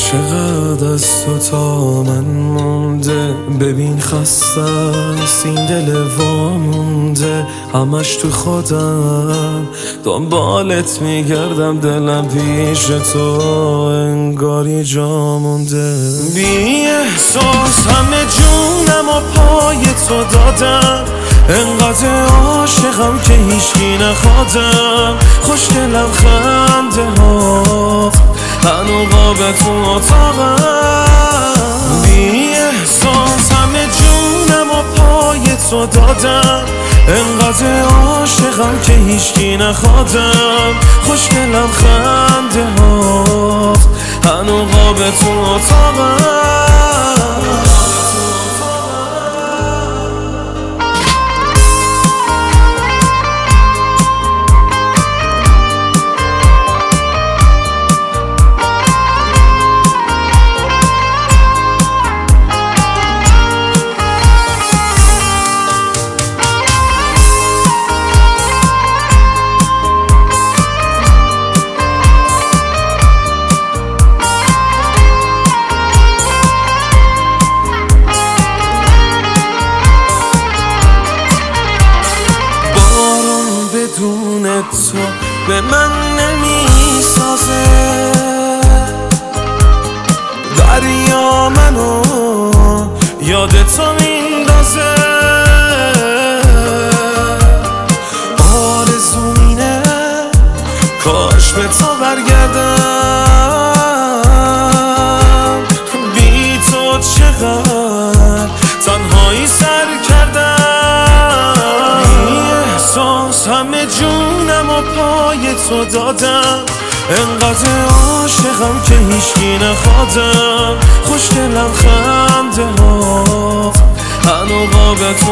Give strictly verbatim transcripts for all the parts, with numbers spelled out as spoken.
چقدر از تو تا من مونده، ببین خسته است این دل وامونده، همش تو خودم دنبالت میگردم، دلم پیش تو انگاری جا مونده. بی احساس همه جونم و پای تو دادم، انقدر عاشقم که هیچکی نخوادم، خوشگلم خنده ها هنو قاب تو اتاقم. بی احساس همه جونم و پای تو دادم، انقدر عاشقم که هیچکی نخوادم، خوشگلم خنده ها هنو قاب تو اتاقم. بدون تو به من نمیسازه، دریا منو یاد تو میندازه، آرزو اینه کاش به تو برگردم، بی تو چقدر تنهایی سر کردم. همه جونم و پای تو دادم، انقدر عاشقم که هیچکی نخوادم، خوشگلم خنده ها هنو قاب تو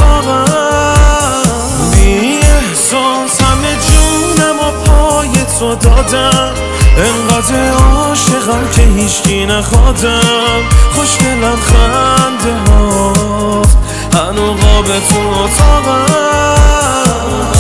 اتاقم. بی احساس همه جونم و پای تو دادم، انقدر عاشقم که هیچکی نخوادم، خوشگلم خنده ها هنو قاب تو اتاقم.